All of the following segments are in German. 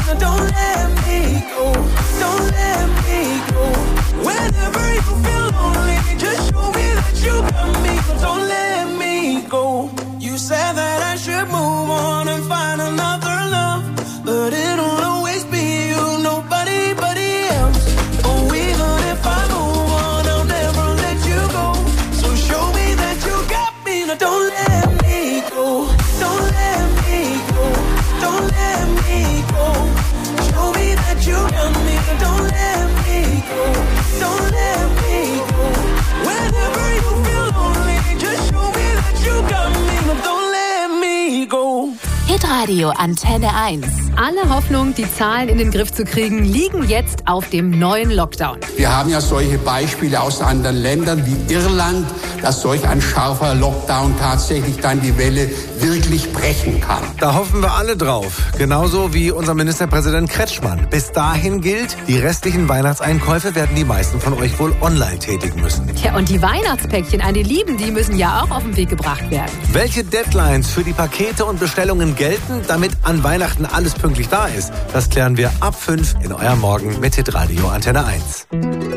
now don't let me go. Don't let me go. Whenever you feel lonely, just show me that you got me. Don't let me go. You said that I should move on and find another love, but it'll always be you, nobody else. Oh, even if I move on, I'll never let you go. So show me that you got me. Now don't let me go. Don't let me go. Don't let me go. Show me that you got me. Now don't let me go. Don't let me go. Whenever you feel lonely, just show me that you got me. Now don't let me go. Hitradio Antenne 1. Alle Hoffnung, die Zahlen in den Griff zu kriegen, liegen jetzt auf dem neuen Lockdown. Wir haben ja solche Beispiele aus anderen Ländern wie Irland, dass solch ein scharfer Lockdown tatsächlich dann die Welle wirklich brechen kann. Da hoffen wir alle drauf. Genauso wie unser Ministerpräsident Kretschmann. Bis dahin gilt, die restlichen Weihnachtseinkäufe werden die meisten von euch wohl online tätigen müssen. Ja, und die Weihnachtspäckchen an die Lieben, die müssen ja auch auf den Weg gebracht werden. Welche Deadlines für die Pakete und Bestellungen gelten, damit an Weihnachten alles pünktlich da ist, das klären wir ab 5 in eurem Morgen mit Hitradio Antenne 1.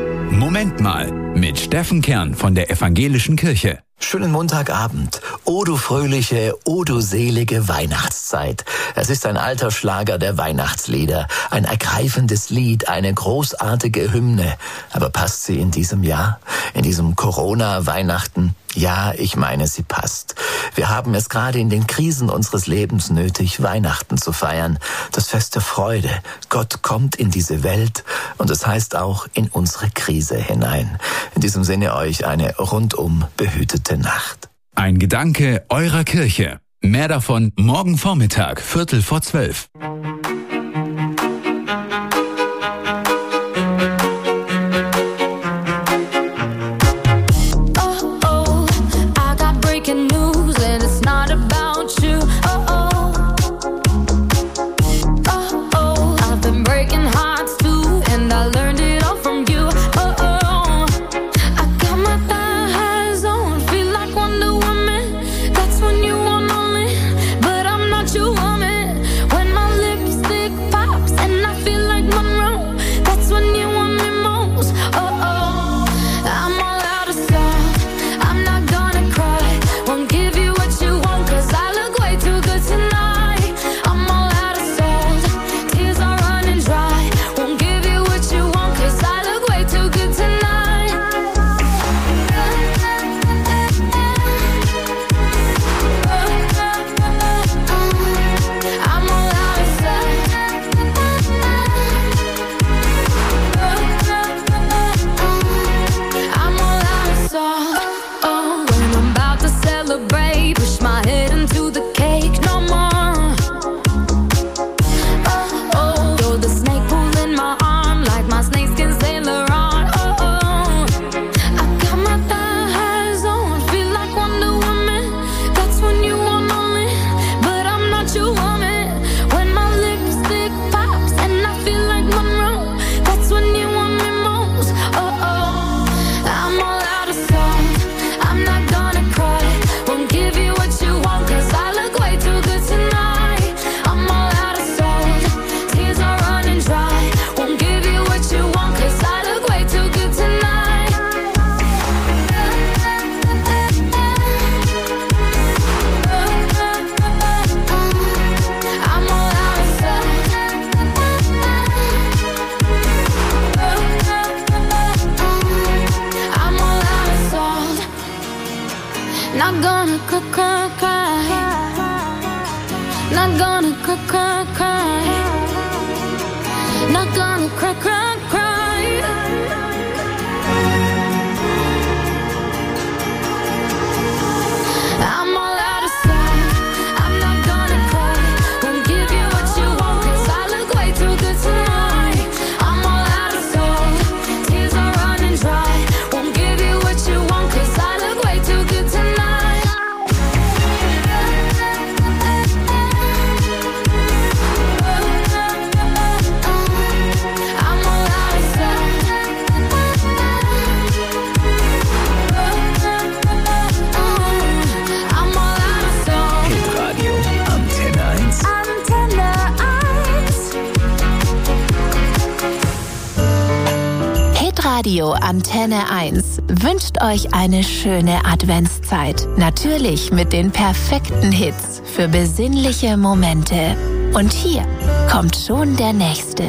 Moment mal, mit Steffen Kern von der Evangelischen Kirche. Schönen Montagabend. O du fröhliche, o du selige Weihnachtszeit. Es ist ein alter Schlager der Weihnachtslieder. Ein ergreifendes Lied, eine großartige Hymne. Aber passt sie in diesem Jahr? In diesem Corona-Weihnachten? Ja, ich meine, sie passt. Wir haben es gerade in den Krisen unseres Lebens nötig, Weihnachten zu feiern. Das Fest der Freude. Gott kommt in diese Welt und es heißt auch in unsere Krise hinein. In diesem Sinne euch eine rundum behütete Nacht. Ein Gedanke eurer Kirche. Mehr davon morgen Vormittag, 11:45. I'm all Hitradio Antenne 1 wünscht euch eine schöne Adventszeit. Natürlich mit den perfekten Hits für besinnliche Momente. Und hier kommt schon der nächste.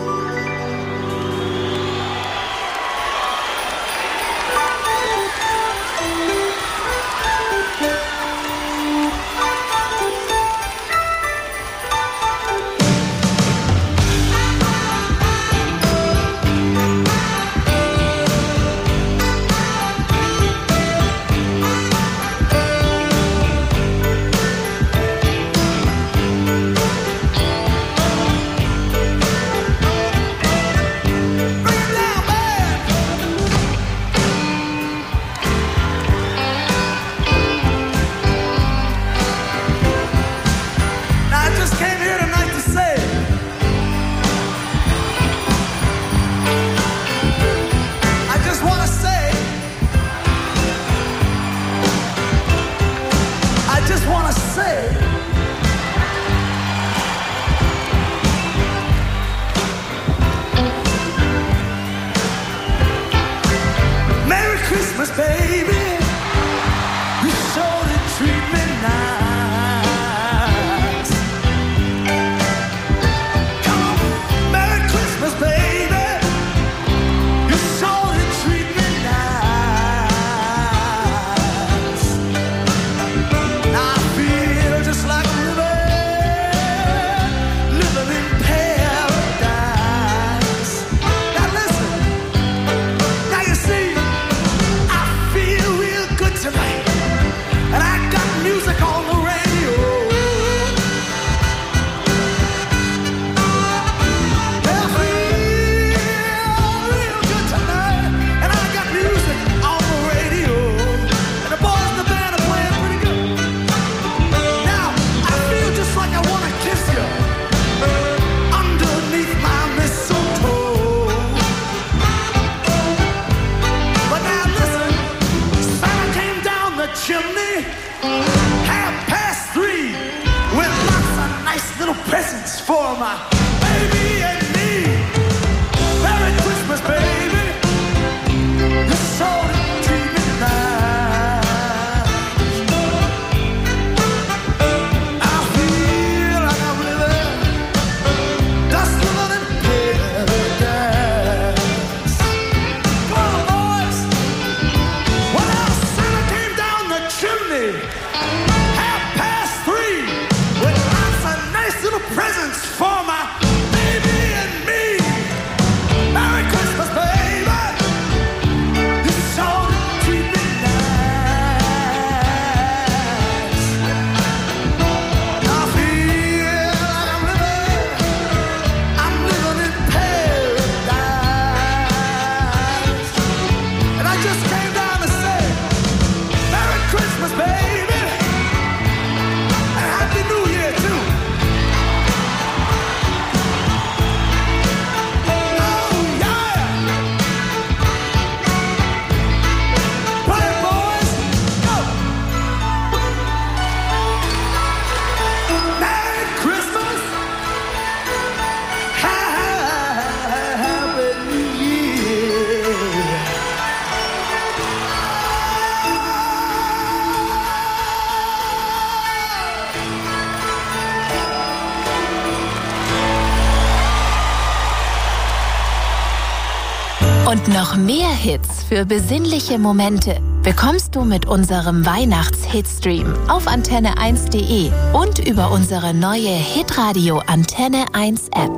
Und noch mehr Hits für besinnliche Momente bekommst du mit unserem Weihnachts-Hitstream auf antenne1.de und über unsere neue Hitradio Antenne 1 App.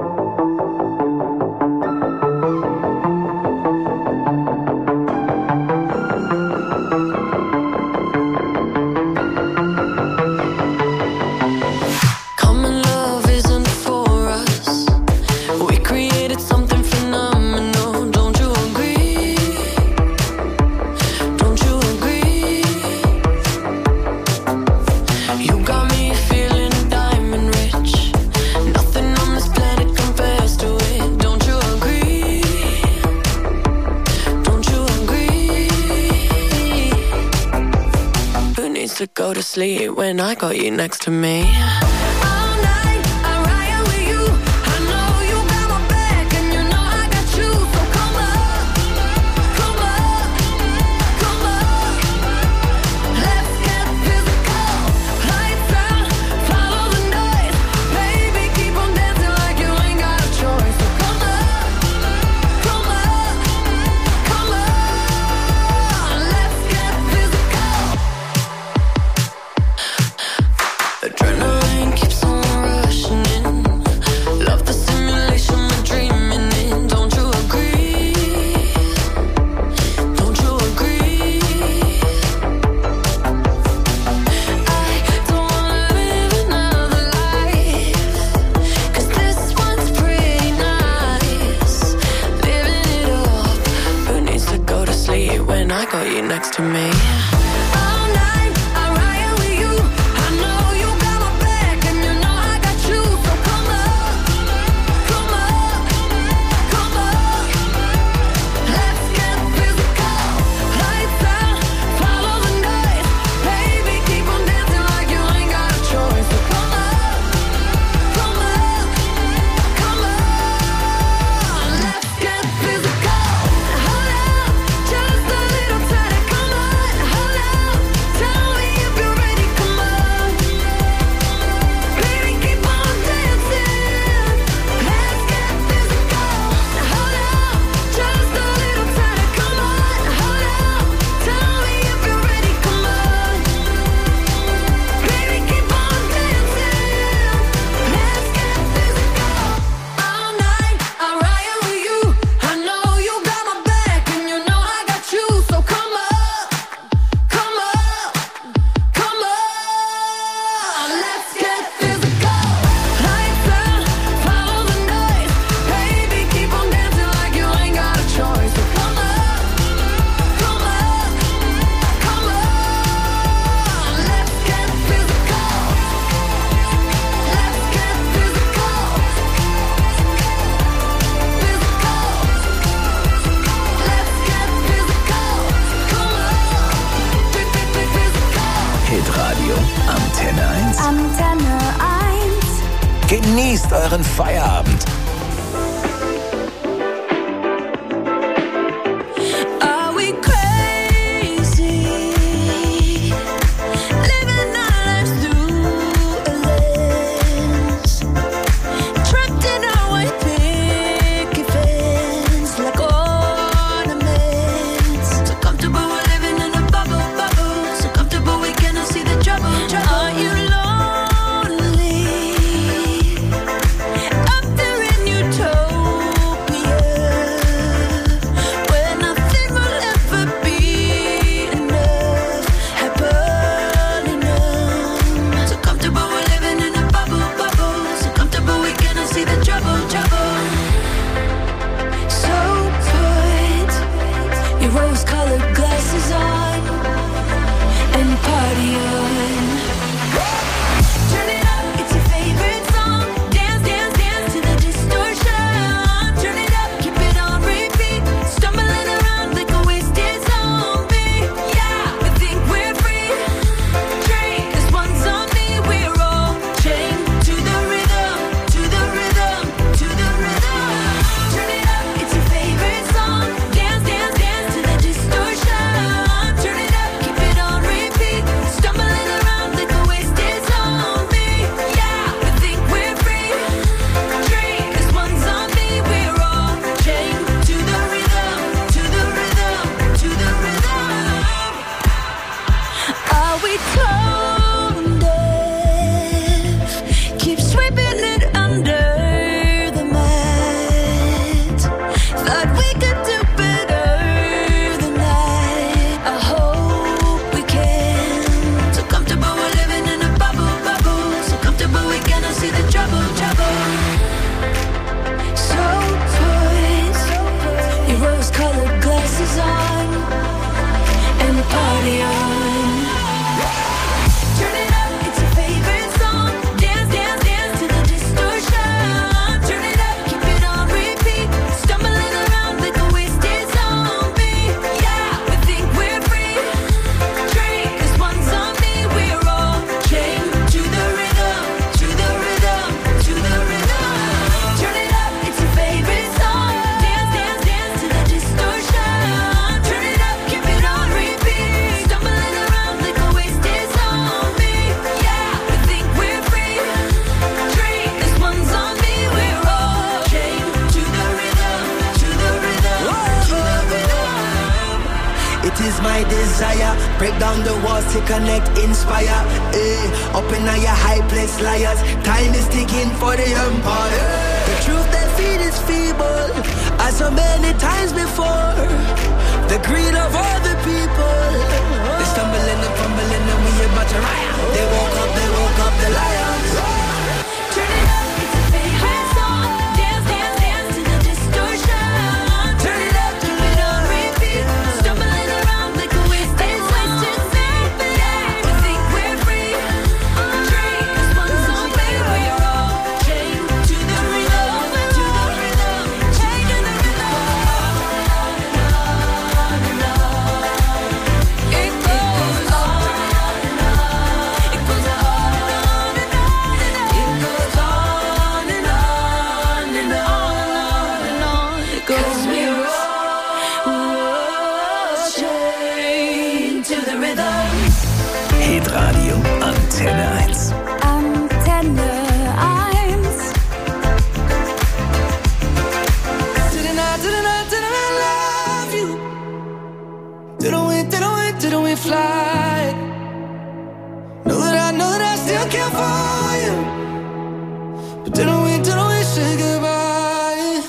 To go to sleep when I got you next to me. next to me. Antenne 1. Genießt euren Feierabend. Break down the walls to connect, inspire. Up in your high place, liars. Time is ticking for the empire. The truth they feed is feeble, as so many times before. The greed of all the people. They stumbling and fumbling and we about to riot. They woke up the lions. Turn it up, it's a favorite song. Dance, dance, dance to the distortion. Turn it up on repeat. Stumbling around like a waste. But didn't we say goodbye?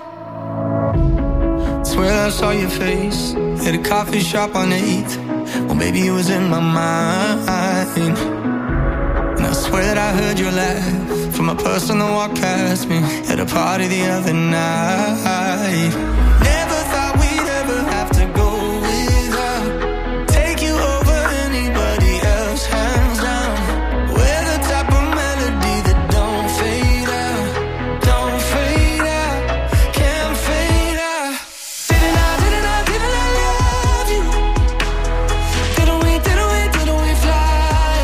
Swear I saw your face at a coffee shop on 8th. Well, maybe it was in my mind. And I swear that I heard your laugh from a person that walked past me at a party the other night. Never thought we'd ever have to go without, take you over anybody else, hands down. We're the type of melody that don't fade out, don't fade out, can't fade out. Didn't I love you? Didn't we fly?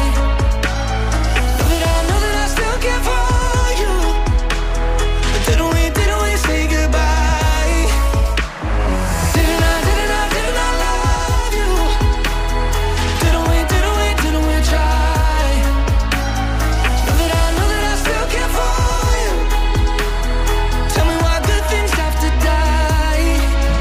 Know that I still care for you. But didn't we say goodbye? Didn't I love you? Didn't we try? Know that I still care for you. Tell me why good things have to die.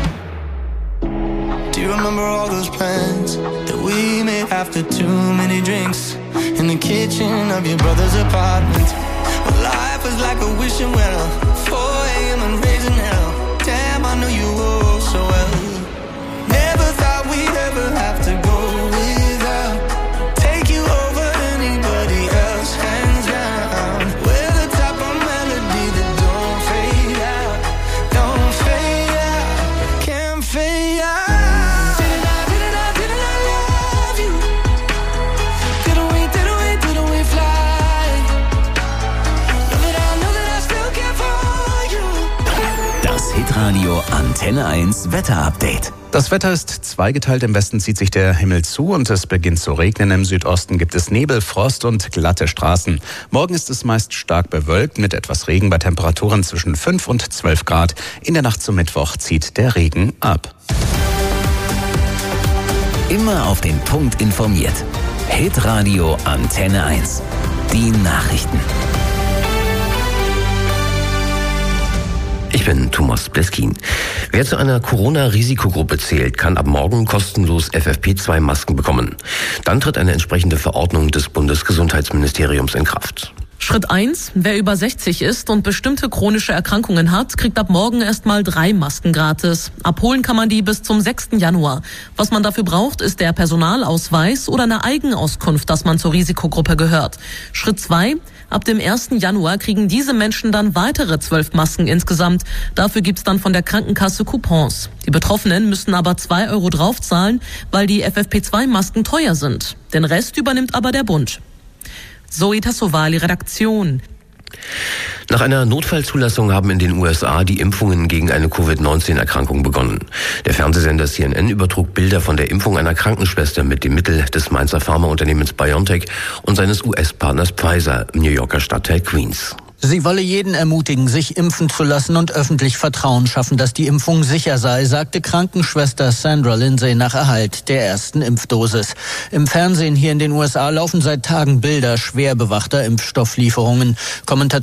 Do you remember all those plans that we made after too many drinks in the kitchen of your brother's apartment? Well, life was like a wishing well, 4 a.m. and raising hell. Damn, I know you all so well. Never thought we'd ever have to go without, take you over anybody else, hands down. We're the type of melody that don't fade out, don't fade out, can't fade out. Didn't I love you? Didn't we fly? Know that I still care for you. Das Hitradio Antenne 1 Wetterupdate. Das Wetter ist zweigeteilt. Im Westen zieht sich der Himmel zu und es beginnt zu regnen. Im Südosten gibt es Nebel, Frost und glatte Straßen. Morgen ist es meist stark bewölkt mit etwas Regen bei Temperaturen zwischen 5 und 12 Grad. In der Nacht zum Mittwoch zieht der Regen ab. Immer auf den Punkt informiert. Hitradio Antenne 1. Die Nachrichten. Ich bin Thomas Bleskin. Wer zu einer Corona-Risikogruppe zählt, kann ab morgen kostenlos FFP2-Masken bekommen. Dann tritt eine entsprechende Verordnung des Bundesgesundheitsministeriums in Kraft. Schritt 1. Wer über 60 ist und bestimmte chronische Erkrankungen hat, kriegt ab morgen erstmal 3 Masken gratis. Abholen kann man die bis zum 6. Januar. Was man dafür braucht, ist der Personalausweis oder eine Eigenauskunft, dass man zur Risikogruppe gehört. Schritt 2. Ab dem 1. Januar kriegen diese Menschen dann weitere 12 Masken insgesamt. Dafür gibt's dann von der Krankenkasse Coupons. Die Betroffenen müssen aber 2 € draufzahlen, weil die FFP2-Masken teuer sind. Den Rest übernimmt aber der Bund. Zoe Tassovali, Redaktion. Nach einer Notfallzulassung haben in den USA die Impfungen gegen eine Covid-19-Erkrankung begonnen. Der Fernsehsender CNN übertrug Bilder von der Impfung einer Krankenschwester mit dem Mittel des Mainzer Pharmaunternehmens BioNTech und seines US-Partners Pfizer im New Yorker Stadtteil Queens. Sie wolle jeden ermutigen, sich impfen zu lassen und öffentlich Vertrauen schaffen, dass die Impfung sicher sei, sagte Krankenschwester Sandra Lindsay nach Erhalt der ersten Impfdosis. Im Fernsehen hier in den USA laufen seit Tagen Bilder schwer bewachter Impfstofflieferungen. Kommentatoren